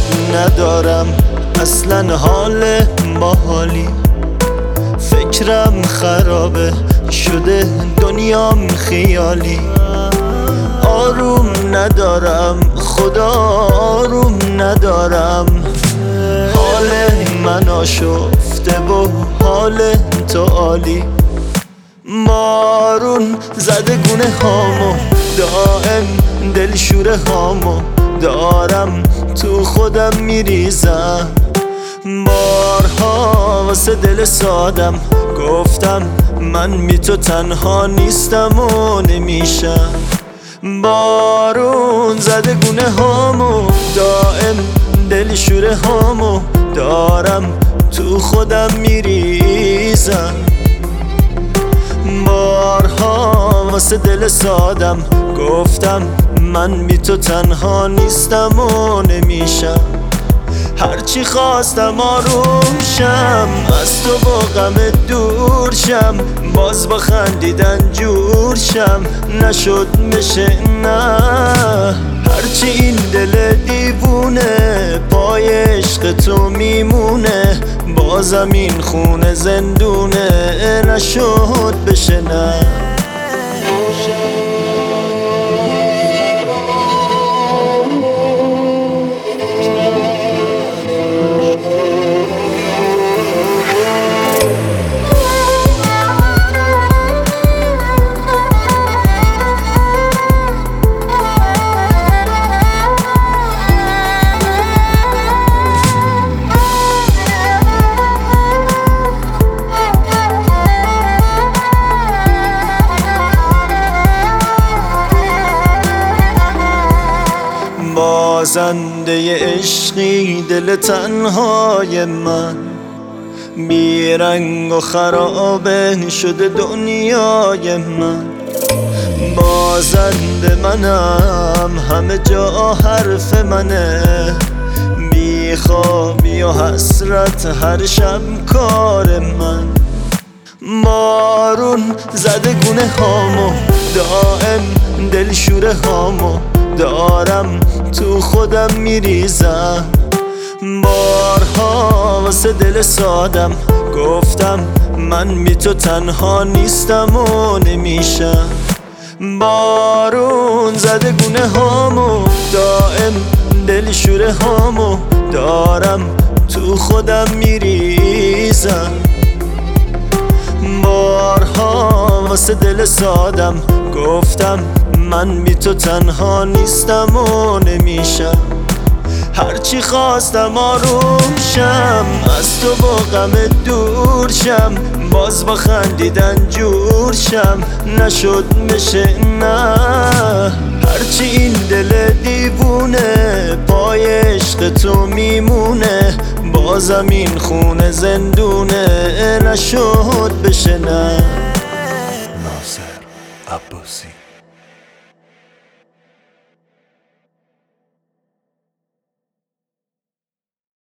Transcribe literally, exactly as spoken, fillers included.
ندارم اصلا حال باحالی. فکرم خرابه شده دنیام خیالی. آروم ندارم خدا آروم ندارم. حال من آشفته و حال تو عالی. بارون زده گونه هامو دائم دلشوره هامو دارم تو خودم میریزم. بارها واسه دل سادم گفتم من بی تو تنها نیستم و نمیشم. بارون زده گونه هامو دائم دلشوره هامو دارم تو خودم میریزم. بارها واسه دل سادم گفتم من بی تو تنها نیستم و نمیشم. هرچی خواستم آروم شم از تو با غم دور شم. باز با خندیدن جور شم نشد بشه نه. هرچی این دل دیوونه پای عشق تو میمونه. بازم این خونه زندونه نشد بشه نه. بازنده عشقی دل تنهای من. بیرنگ و خرابه شده دنیای من. بازنده منم همه جا حرف منه. بیخوابی و حسرت هر شب کار من. بارون زده گونه هامو دائم دلشوره هامو دارم تو خودم میریزم. بارها واسه دل سادم گفتم من بی تو تنها نیستم و نمیشم. بارون زده گونه هامو دائم دلشوره هامو دارم تو خودم میریزم. بارها واسه دل سادم گفتم من بی تو تنها نیستم و نمیشم. هرچی خواستم آروم شم از تو با غم دور شم. باز با خندیدن جور شم نشد بشه نه. هرچی این دل دیوونه پای عشق تو میمونه. بازم این خونه زندونه نشد بشه نه. ناصر عباسی.